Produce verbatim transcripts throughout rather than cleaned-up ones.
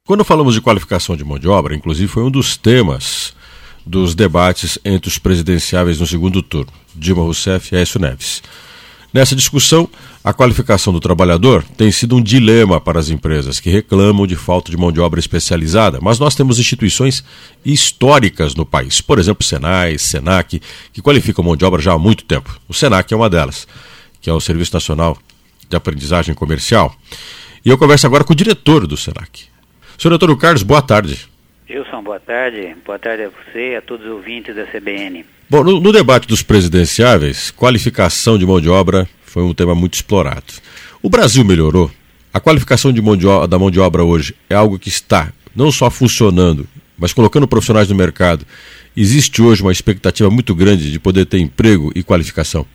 Quando falamos de qualificação de mão de obra, inclusive foi um dos temas dos debates entre os presidenciáveis no segundo turno, Dilma Rousseff e Aécio Neves. Nessa discussão, a qualificação do trabalhador tem sido um dilema para as empresas que reclamam de falta de mão de obra especializada, mas nós temos instituições históricas no país, por exemplo, o Senai, Senac, que qualificam mão de obra já há muito tempo. O Senac é uma delas, que é o Serviço Nacional de Aprendizagem Comercial. E eu converso agora com o diretor do Senac. Senhor Antônio Carlos, boa tarde. Wilson, boa tarde. Boa tarde a você e a todos os ouvintes da C B N. Bom, no, no debate dos presidenciáveis, qualificação de mão de obra foi um tema muito explorado. O Brasil melhorou? A qualificação de mão de obra, da mão de obra hoje é algo que está não só funcionando, mas colocando profissionais no mercado. Existe hoje uma expectativa muito grande de poder ter emprego e qualificação?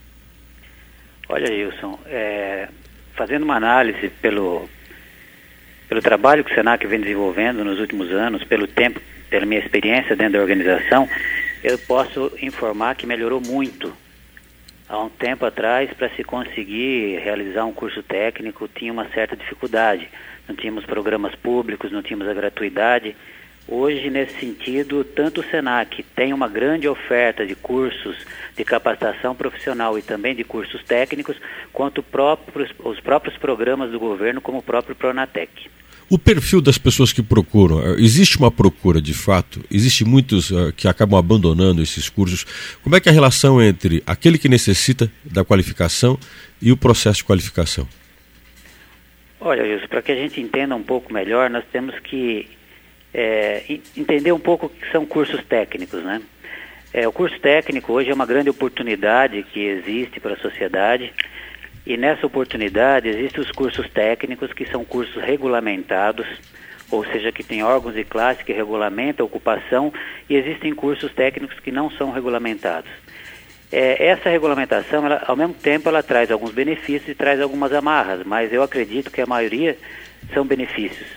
Olha, Wilson, é, fazendo uma análise pelo... Pelo trabalho que o Senac vem desenvolvendo nos últimos anos, pelo tempo, pela minha experiência dentro da organização, eu posso informar que melhorou muito. Há um tempo atrás, para se conseguir realizar um curso técnico, tinha uma certa dificuldade. Não tínhamos programas públicos, não tínhamos a gratuidade. Hoje, nesse sentido, tanto o Senac tem uma grande oferta de cursos de capacitação profissional e também de cursos técnicos, quanto próprios, os próprios programas do governo, como o próprio Pronatec. O perfil das pessoas que procuram, existe uma procura de fato? Existe muitos uh, que acabam abandonando esses cursos. Como é que é a relação entre aquele que necessita da qualificação e o processo de qualificação? Olha, Wilson, para que a gente entenda um pouco melhor, nós temos que é, entender um pouco o que são cursos técnicos, né? É, o curso técnico hoje é uma grande oportunidade que existe para a sociedade. E nessa oportunidade existem os cursos técnicos, que são cursos regulamentados, ou seja, que tem órgãos de classe que regulamentam a ocupação, e existem cursos técnicos que não são regulamentados. É, essa regulamentação, ela, ao mesmo tempo, ela traz alguns benefícios e traz algumas amarras, mas eu acredito que a maioria são benefícios.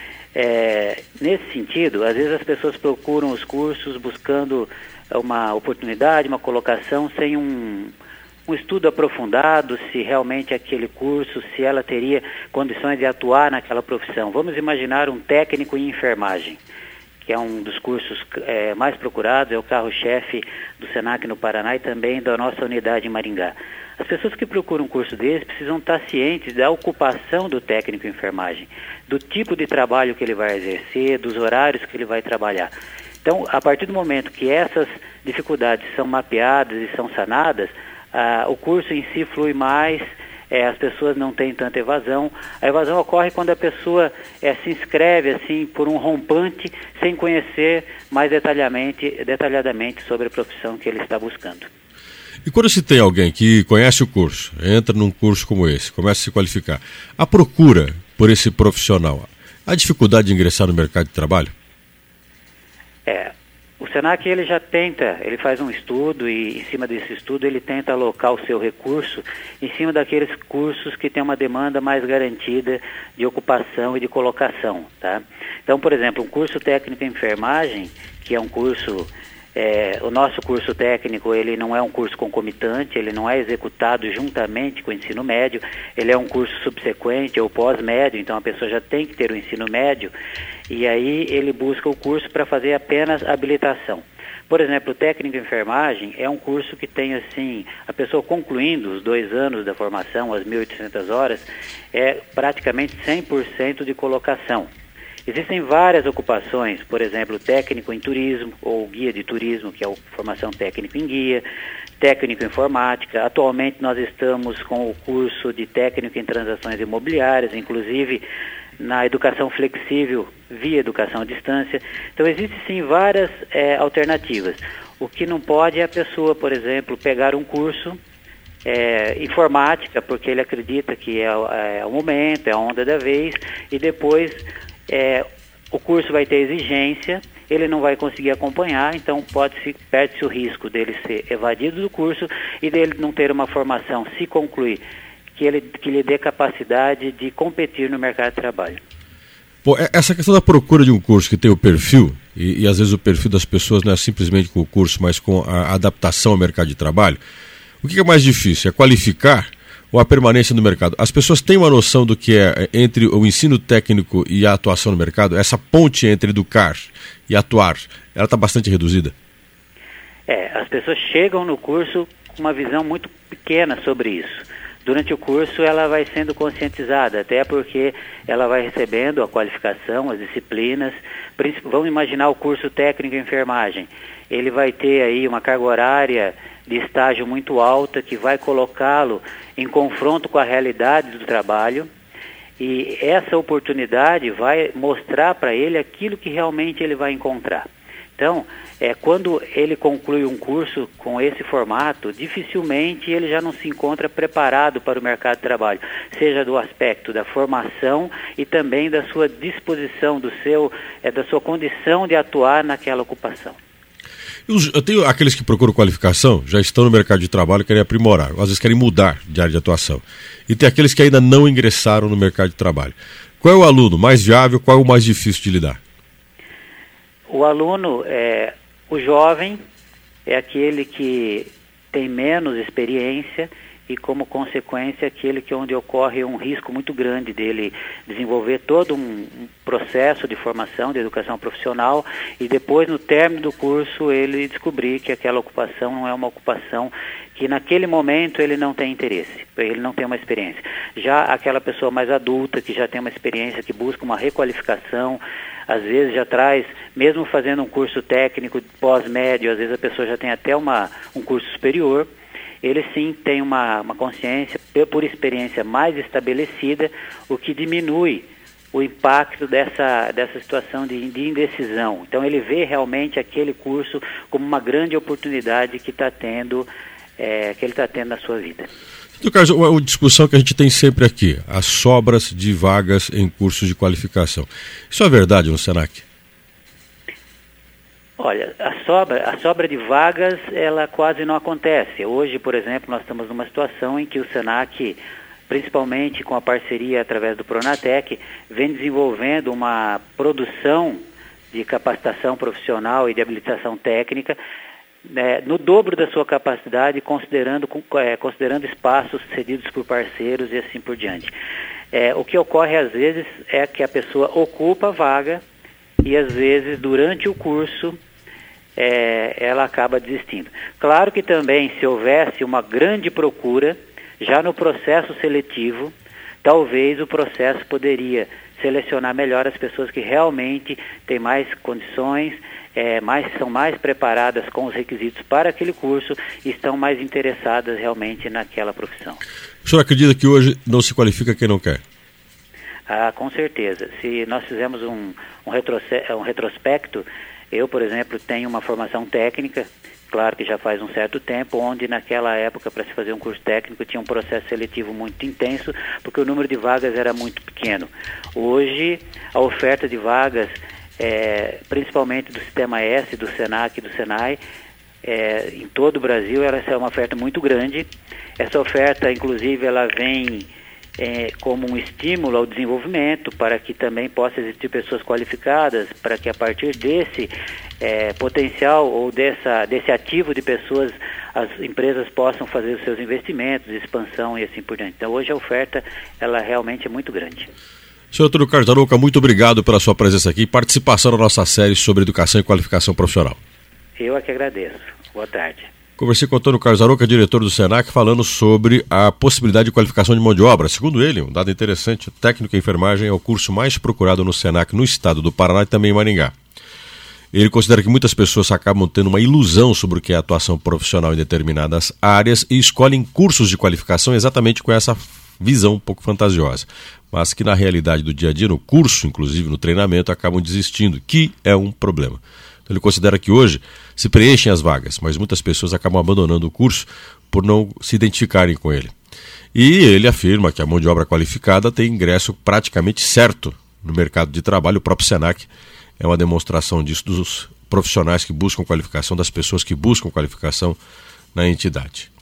É, nesse sentido, às vezes as pessoas procuram os cursos buscando uma oportunidade, uma colocação, sem um... um estudo aprofundado, se realmente aquele curso, se ela teria condições de atuar naquela profissão. Vamos imaginar um técnico em enfermagem, que é um dos cursos é, mais procurados, é o carro-chefe do Senac no Paraná e também da nossa unidade em Maringá. As pessoas que procuram um curso desse precisam estar cientes da ocupação do técnico em enfermagem, do tipo de trabalho que ele vai exercer, dos horários que ele vai trabalhar. Então, a partir do momento que essas dificuldades são mapeadas e são sanadas, Ah, o curso em si flui mais, é, as pessoas não têm tanta evasão. A evasão ocorre quando a pessoa é, se inscreve assim, por um rompante, sem conhecer mais detalhadamente, detalhadamente sobre a profissão que ele está buscando. E quando se tem alguém que conhece o curso, entra num curso como esse, começa a se qualificar, a procura por esse profissional, a dificuldade de ingressar no mercado de trabalho? É... O Senac, ele já tenta, ele faz um estudo e em cima desse estudo ele tenta alocar o seu recurso em cima daqueles cursos que têm uma demanda mais garantida de ocupação e de colocação, tá? Então, por exemplo, um curso técnico em enfermagem, que é um curso, é, o nosso curso técnico, ele não é um curso concomitante, ele não é executado juntamente com o ensino médio, ele é um curso subsequente ou pós-médio, então a pessoa já tem que ter o ensino médio. E aí ele busca o curso para fazer apenas habilitação. Por exemplo, o técnico em enfermagem é um curso que tem assim, a pessoa concluindo os dois anos da formação, as mil e oitocentas horas, é praticamente cem por cento de colocação. Existem várias ocupações, por exemplo, técnico em turismo ou guia de turismo, que é a formação técnico em guia, técnico em informática. Atualmente nós estamos com o curso de técnico em transações imobiliárias, inclusive na educação flexível via educação à distância. Então existem sim várias é, alternativas. O que não pode é a pessoa, por exemplo, pegar um curso é, informática, porque ele acredita que é, é o momento, é a onda da vez, e depois é, o curso vai ter exigência, ele não vai conseguir acompanhar, então pode-se, perde-se o risco dele ser evadido do curso e dele não ter uma formação, se concluir, que, ele, que lhe dê capacidade de competir no mercado de trabalho. Bom, essa questão da procura de um curso que tem o perfil, e, e às vezes o perfil das pessoas não é simplesmente com o curso, mas com a adaptação ao mercado de trabalho, o que é mais difícil? É qualificar ou a permanência no mercado. As pessoas têm uma noção do que é entre o ensino técnico e a atuação no mercado? Essa ponte entre educar e atuar, ela está bastante reduzida? É, as pessoas chegam no curso com uma visão muito pequena sobre isso. Durante o curso ela vai sendo conscientizada, até porque ela vai recebendo a qualificação, as disciplinas. Vamos imaginar o curso técnico em enfermagem. Ele vai ter aí uma carga horária de estágio muito alta, que vai colocá-lo em confronto com a realidade do trabalho. E essa oportunidade vai mostrar para ele aquilo que realmente ele vai encontrar. Então, é, quando ele conclui um curso com esse formato, dificilmente ele já não se encontra preparado para o mercado de trabalho, seja do aspecto da formação e também da sua disposição, do seu, é, da sua condição de atuar naquela ocupação. Eu tenho aqueles que procuram qualificação, já estão no mercado de trabalho e querem aprimorar, às vezes querem mudar de área de atuação. E tem aqueles que ainda não ingressaram no mercado de trabalho. Qual é o aluno mais viável, qual é o mais difícil de lidar? O aluno, é, o jovem, é aquele que tem menos experiência e, como consequência, aquele que onde ocorre um risco muito grande dele desenvolver todo um, um processo de formação, de educação profissional, e depois, no término do curso, ele descobrir que aquela ocupação não é uma ocupação que naquele momento ele não tem interesse, ele não tem uma experiência. Já aquela pessoa mais adulta, que já tem uma experiência, que busca uma requalificação, às vezes já traz, mesmo fazendo um curso técnico pós-médio, às vezes a pessoa já tem até uma, um curso superior, ele sim tem uma, uma consciência, por experiência mais estabelecida, o que diminui o impacto dessa, dessa situação de, de indecisão. Então ele vê realmente aquele curso como uma grande oportunidade que está tendo, é, que ele está tendo na sua vida. No caso, uma discussão que a gente tem sempre aqui, as sobras de vagas em cursos de qualificação. Isso é verdade no Senac? Olha, a sobra, a sobra de vagas, ela quase não acontece. Hoje, por exemplo, nós estamos numa situação em que o Senac, principalmente com a parceria através do Pronatec, vem desenvolvendo uma produção de capacitação profissional e de habilitação técnica, É, no dobro da sua capacidade, considerando, é, considerando espaços cedidos por parceiros e assim por diante. É, o que ocorre às vezes é que a pessoa ocupa a vaga e às vezes durante o curso é, ela acaba desistindo. Claro que também, se houvesse uma grande procura, já no processo seletivo, talvez o processo poderia selecionar melhor as pessoas que realmente têm mais condições, É, mais, são mais preparadas com os requisitos para aquele curso e estão mais interessadas realmente naquela profissão. O senhor acredita que hoje não se qualifica quem não quer? Ah, com certeza. Se nós fizermos um, um, retroce- um retrospecto, eu, por exemplo, tenho uma formação técnica, claro que já faz um certo tempo, onde naquela época, para se fazer um curso técnico, tinha um processo seletivo muito intenso, porque o número de vagas era muito pequeno. Hoje, a oferta de vagas, É, principalmente do Sistema S, do Senac e do Senai, é, em todo o Brasil, ela é uma oferta muito grande. Essa oferta, inclusive, ela vem é, como um estímulo ao desenvolvimento, para que também possa existir pessoas qualificadas, para que a partir desse é, potencial ou dessa, desse ativo de pessoas, as empresas possam fazer os seus investimentos, expansão e assim por diante. Então, hoje a oferta, ela realmente é muito grande. Senhor Antônio Carlos Arouca, muito obrigado pela sua presença aqui e participação na nossa série sobre educação e qualificação profissional. Eu é que agradeço. Boa tarde. Conversei com o Antônio Carlos Arouca, diretor do Senac, falando sobre a possibilidade de qualificação de mão de obra. Segundo ele, um dado interessante, técnico em enfermagem é o curso mais procurado no Senac no estado do Paraná e também em Maringá. Ele considera que muitas pessoas acabam tendo uma ilusão sobre o que é atuação profissional em determinadas áreas e escolhem cursos de qualificação exatamente com essa visão um pouco fantasiosa, mas que na realidade do dia a dia, no curso, inclusive no treinamento, acabam desistindo, que é um problema. Então, ele considera que hoje se preenchem as vagas, mas muitas pessoas acabam abandonando o curso por não se identificarem com ele. E ele afirma que a mão de obra qualificada tem ingresso praticamente certo no mercado de trabalho. O próprio Senac é uma demonstração disso, dos profissionais que buscam qualificação, das pessoas que buscam qualificação na entidade.